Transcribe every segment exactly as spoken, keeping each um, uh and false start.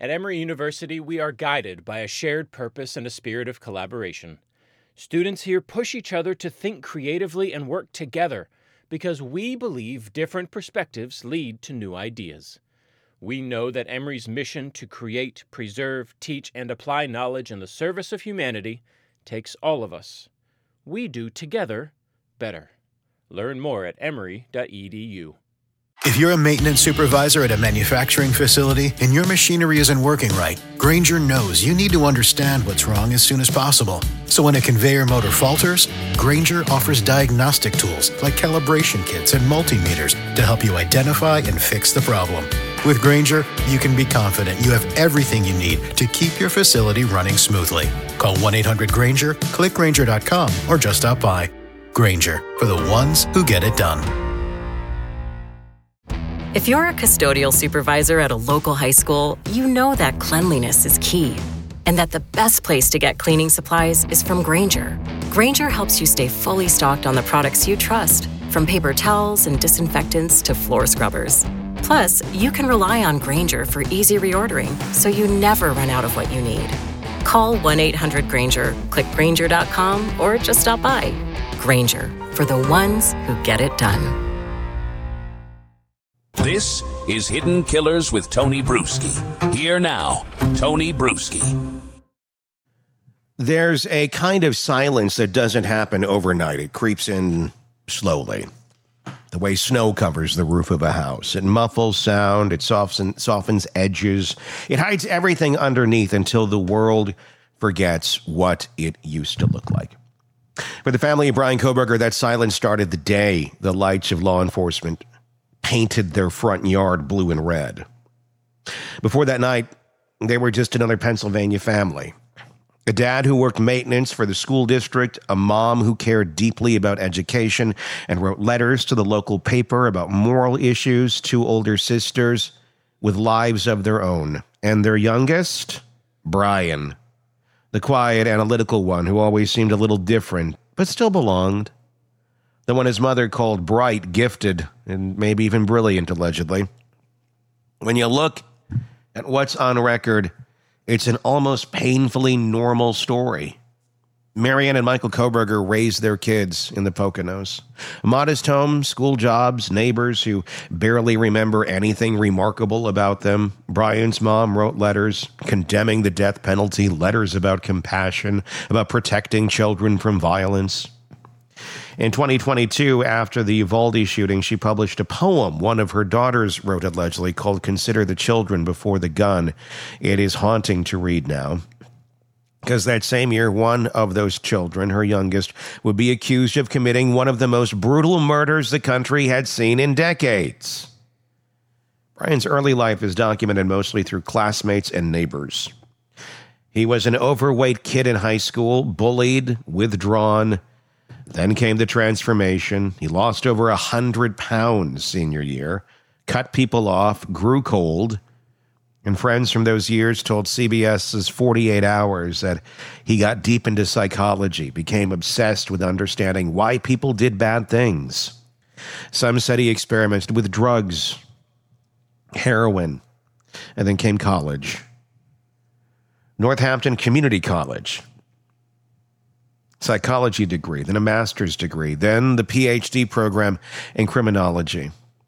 At Emory University, we are guided by a shared purpose and a spirit of collaboration. Students here push each other to think creatively and work together because we believe different perspectives lead to new ideas. We know that Emory's mission to create, preserve, teach, and apply knowledge in the service of humanity takes all of us. We do together better. Learn more at emory dot e d u. If you're a maintenance supervisor at a manufacturing facility and your machinery isn't working right, Grainger knows you need to understand what's wrong as soon as possible. So when a conveyor motor falters, Grainger offers diagnostic tools like calibration kits and multimeters to help you identify and fix the problem. With Grainger, you can be confident you have everything you need to keep your facility running smoothly. Call one eight hundred Grainger, click Grainger dot com, or just stop by. Grainger, for the ones who get it done. If you're a custodial supervisor at a local high school, you know that cleanliness is key, and that the best place to get cleaning supplies is from Grainger. Grainger helps you stay fully stocked on the products you trust, from paper towels and disinfectants to floor scrubbers. Plus, you can rely on Grainger for easy reordering, so you never run out of what you need. Call one eight hundred Grainger, click Grainger dot com, or just stop by. Grainger, for the ones who get it done. This is Hidden Killers with Tony Bruschi. Here now, Tony Bruschi. There's a kind of silence that doesn't happen overnight. It creeps in slowly. The way snow covers the roof of a house. It muffles sound. It softens, softens edges. It hides everything underneath until the world forgets what it used to look like. For the family of Bryan Kohberger, that silence started the day the lights of law enforcement painted their front yard blue and red. Before that night, they were just another Pennsylvania family. A dad who worked maintenance for the school district, a mom who cared deeply about education and wrote letters to the local paper about moral issues, two older sisters with lives of their own, and their youngest, Brian, the quiet, analytical one who always seemed a little different, but still belonged. The one his mother called bright, gifted, and maybe even brilliant, allegedly. When you look at what's on record, it's an almost painfully normal story. Marianne and Michael Kohberger raised their kids in the Poconos. A modest home, school jobs, neighbors who barely remember anything remarkable about them. Brian's mom wrote letters condemning the death penalty, letters about compassion, about protecting children from violence. In twenty twenty-two, after the Uvalde shooting, she published a poem one of her daughters wrote allegedly called Consider the Children Before the Gun. It is haunting to read now. Because that same year, one of those children, her youngest, would be accused of committing one of the most brutal murders the country had seen in decades. Brian's early life is documented mostly through classmates and neighbors. He was an overweight kid in high school, bullied, withdrawn. Then came the transformation. He lost over one hundred pounds senior year, cut people off, grew cold. And friends from those years told CBS's forty-eight hours that he got deep into psychology, became obsessed with understanding why people did bad things. Some said he experimented with drugs, heroin, and then came college. Northampton Community College. Psychology degree, then a master's degree, then the P H D program in criminology.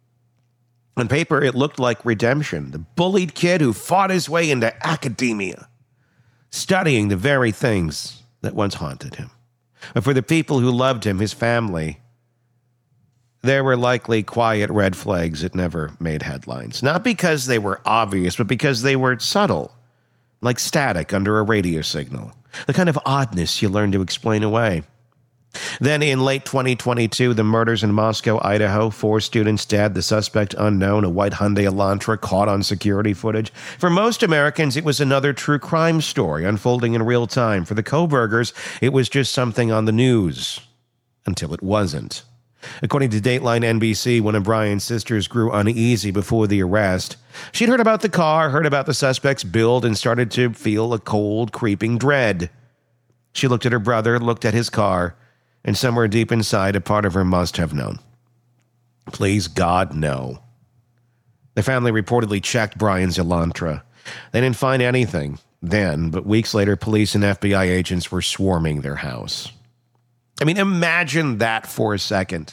On paper, it looked like redemption. The bullied kid who fought his way into academia, studying the very things that once haunted him. But for the people who loved him, his family, there were likely quiet red flags that never made headlines. Not because they were obvious, but because they were subtle, like static under a radio signal. The kind of oddness you learn to explain away. Then in late twenty twenty-two, the murders in Moscow, Idaho, four students dead, the suspect unknown, a white Hyundai Elantra caught on security footage. For most Americans, it was another true crime story unfolding in real time. For the Kohbergers, it was just something on the news. Until it wasn't. According to Dateline N B C, one of Brian's sisters grew uneasy before the arrest. She'd heard about the car, heard about the suspect's build, and started to feel a cold, creeping dread. She looked at her brother, looked at his car, and somewhere deep inside, a part of her must have known. Please, God, no. The family reportedly checked Brian's Elantra. They didn't find anything then, but weeks later, police and F B I agents were swarming their house. I mean, imagine that for a second.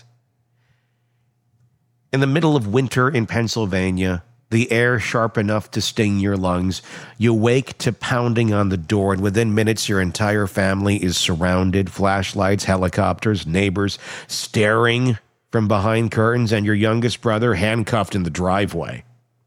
In the middle of winter in Pennsylvania, the air sharp enough to sting your lungs, you wake to pounding on the door, and within minutes, your entire family is surrounded, flashlights, helicopters, neighbors staring from behind curtains, and your youngest brother handcuffed in the driveway.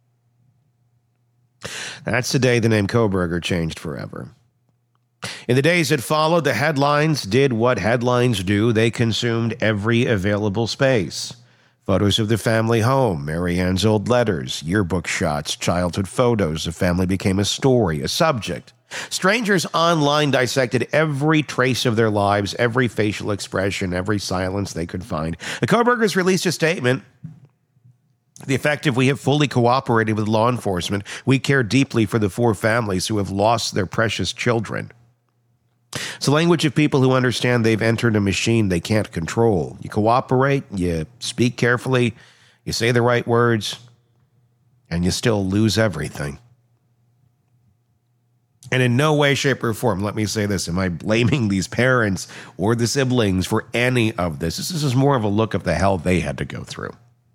That's the day the name Kohberger changed forever. In the days that followed, the headlines did what headlines do. They consumed every available space. Photos of the family home, Marianne's old letters, yearbook shots, childhood photos. The family became a story, a subject. Strangers online dissected every trace of their lives, every facial expression, every silence they could find. The Kohbergers released a statement. The effect of we have fully cooperated with law enforcement. We care deeply for the four families who have lost their precious children. It's the language of people who understand they've entered a machine they can't control. You cooperate, you speak carefully, you say the right words, and you still lose everything. And in no way, shape, or form, let me say this, am I blaming these parents or the siblings for any of this. This is more of a look at the hell they had to go through.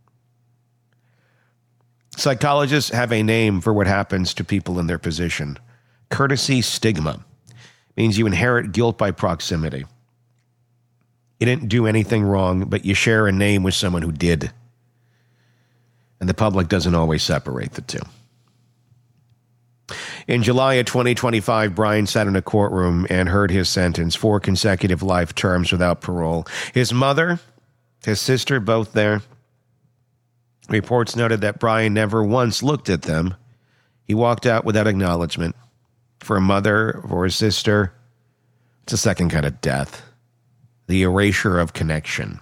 Psychologists have a name for what happens to people in their position. Courtesy stigma. Means you inherit guilt by proximity. You didn't do anything wrong, but you share a name with someone who did. And the public doesn't always separate the two. In July of twenty twenty-five, Brian sat in a courtroom and heard his sentence, four consecutive life terms without parole. His mother, his sister, both there. Reports noted that Brian never once looked at them. He walked out without acknowledgement. For a mother, for a sister, it's a second kind of death. The erasure of connection.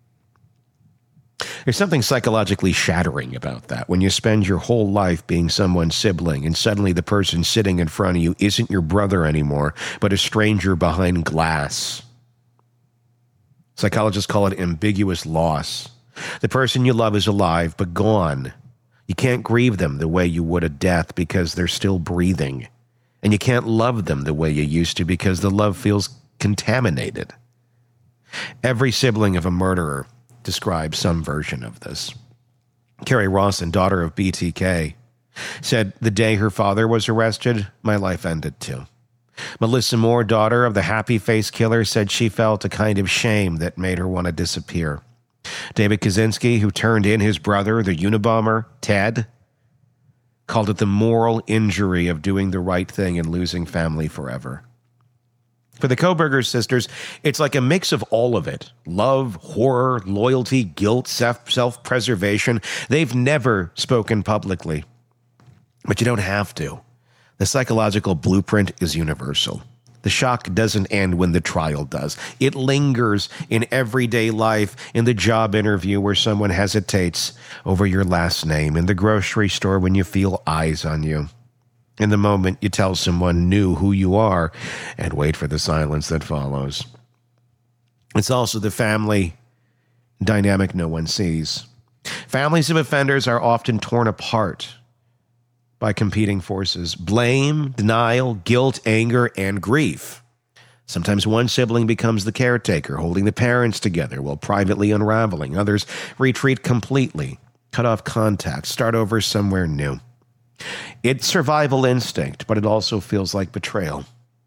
There's something psychologically shattering about that. When you spend your whole life being someone's sibling and suddenly the person sitting in front of you isn't your brother anymore, but a stranger behind glass. Psychologists call it ambiguous loss. The person you love is alive, but gone. You can't grieve them the way you would a death because they're still breathing. And you can't love them the way you used to because the love feels contaminated. Every sibling of a murderer describes some version of this. Carrie Rawson, daughter of B T K, said, the day her father was arrested, my life ended too. Melissa Moore, daughter of the happy face killer, said she felt a kind of shame that made her want to disappear. David Kaczynski, who turned in his brother, the Unabomber, Ted, called it the moral injury of doing the right thing and losing family forever. For the Kohberger sisters, it's like a mix of all of it. Love, horror, loyalty, guilt, self-preservation. They've never spoken publicly. But you don't have to. The psychological blueprint is universal. The shock doesn't end when the trial does. It lingers in everyday life, in the job interview where someone hesitates over your last name, in the grocery store when you feel eyes on you, in the moment you tell someone new who you are, and wait for the silence that follows. It's also the family dynamic no one sees. Families of offenders are often torn apart by competing forces: blame, denial, guilt, anger, and grief. Sometimes one sibling becomes the caretaker, holding the parents together while privately unraveling. Others retreat completely, cut off contact, start over somewhere new. It's survival instinct, but it also feels like betrayal.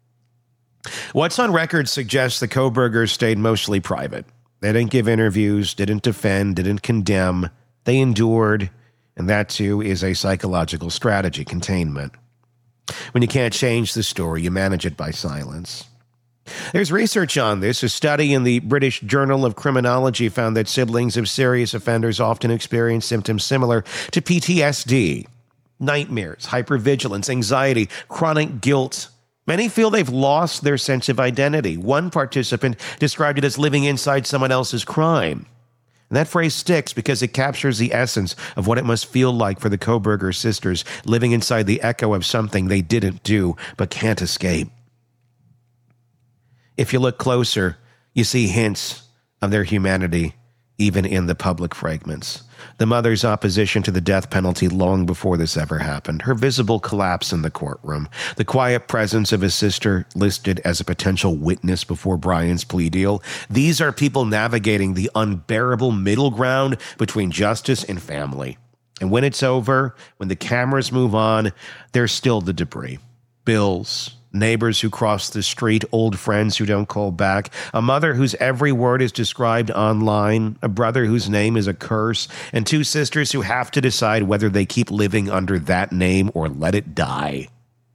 What's on record suggests the Kohbergers stayed mostly private. They didn't give interviews, didn't defend, didn't condemn. They endured. And that, too, is a psychological strategy, containment. When you can't change the story, you manage it by silence. There's research on this. A study in the British Journal of Criminology found that siblings of serious offenders often experience symptoms similar to P T S D, nightmares, hypervigilance, anxiety, chronic guilt. Many feel they've lost their sense of identity. One participant described it as living inside someone else's crime. And that phrase sticks because it captures the essence of what it must feel like for the Kohberger sisters living inside the echo of something they didn't do but can't escape. If you look closer, you see hints of their humanity even in the public fragments. The mother's opposition to the death penalty long before this ever happened. Her visible collapse in the courtroom. The quiet presence of his sister listed as a potential witness before Brian's plea deal. These are people navigating the unbearable middle ground between justice and family. And when it's over, when the cameras move on, there's still the debris. Bills, neighbors who cross the street, old friends who don't call back, a mother whose every word is described online, a brother whose name is a curse, and two sisters who have to decide whether they keep living under that name or let it die.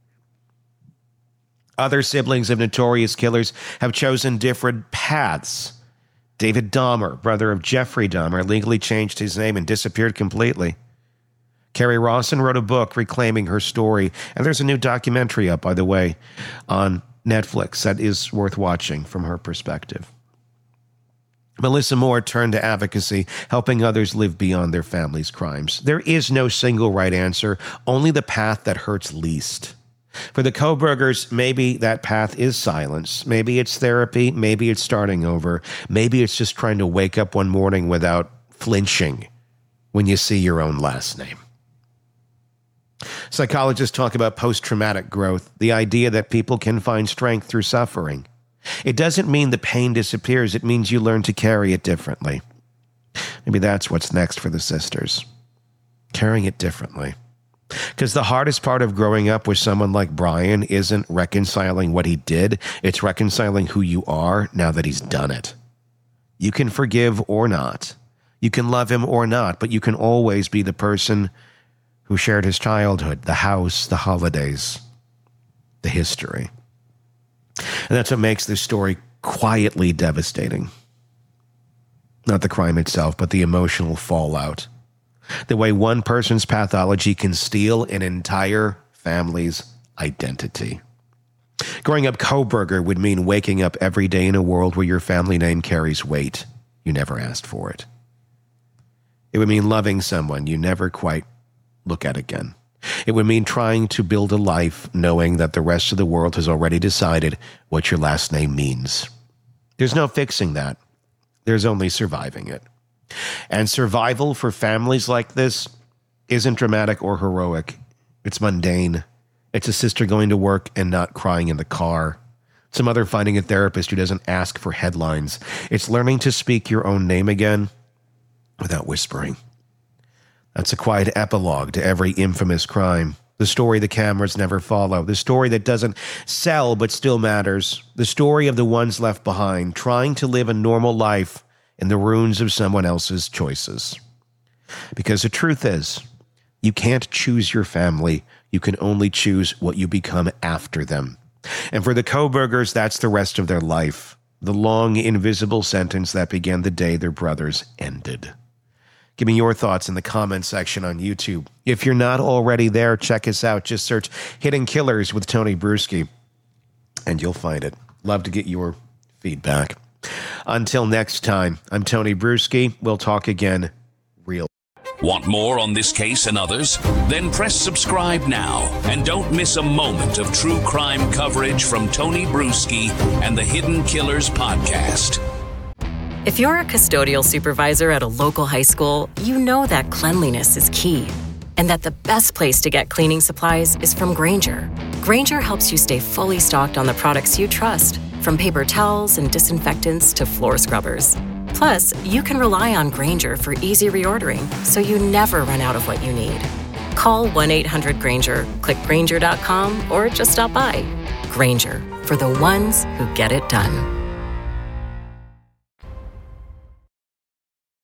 Other siblings of notorious killers have chosen different paths. David Dahmer, brother of Jeffrey Dahmer, legally changed his name and disappeared completely. Carrie Rawson wrote a book reclaiming her story, and there's a new documentary up, by the way, on Netflix that is worth watching from her perspective. Melissa Moore turned to advocacy, helping others live beyond their family's crimes. There is no single right answer, only the path that hurts least. For the Kohbergers, maybe that path is silence. Maybe it's therapy. Maybe it's starting over. Maybe it's just trying to wake up one morning without flinching when you see your own last name. Psychologists talk about post-traumatic growth, the idea that people can find strength through suffering. It doesn't mean the pain disappears. It means you learn to carry it differently. Maybe that's what's next for the sisters. Carrying it differently. Because the hardest part of growing up with someone like Brian isn't reconciling what he did. It's reconciling who you are now that he's done it. You can forgive or not. You can love him or not, but you can always be the person who shared his childhood, the house, the holidays, the history. And that's what makes this story quietly devastating. Not the crime itself, but the emotional fallout. The way one person's pathology can steal an entire family's identity. Growing up Kohberger would mean waking up every day in a world where your family name carries weight. You never asked for it. It would mean loving someone you never quite look at again. It would mean trying to build a life knowing that the rest of the world has already decided what your last name means. There's no fixing that. There's only surviving it. And survival for families like this isn't dramatic or heroic. It's mundane. It's a sister going to work and not crying in the car. It's a mother finding a therapist who doesn't ask for headlines. It's learning to speak your own name again without whispering. That's a quiet epilogue to every infamous crime. The story the cameras never follow. The story that doesn't sell but still matters. The story of the ones left behind, trying to live a normal life in the ruins of someone else's choices. Because the truth is, you can't choose your family. You can only choose what you become after them. And for the Kohbergers, that's the rest of their life. The long, invisible sentence that began the day their brothers ended. Give me your thoughts in the comment section on YouTube. If you're not already there, check us out. Just search Hidden Killers with Tony Bruschi, and you'll find it. Love to get your feedback. Until next time, I'm Tony Bruschi. We'll talk again real. Want more on this case and others? Then press subscribe now and don't miss a moment of true crime coverage from Tony Bruschi and the Hidden Killers podcast. If you're a custodial supervisor at a local high school, you know that cleanliness is key, and that the best place to get cleaning supplies is from Grainger. Grainger helps you stay fully stocked on the products you trust, from paper towels and disinfectants to floor scrubbers. Plus, you can rely on Grainger for easy reordering, so you never run out of what you need. Call one eight hundred Grainger, click Grainger dot com, or just stop by. Grainger, for the ones who get it done.